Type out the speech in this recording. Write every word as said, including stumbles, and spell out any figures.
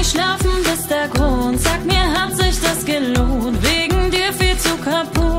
nicht schlafen, bis der Grund. Sag mir, hat sich das gelohnt? Wegen dir viel zu kaputt.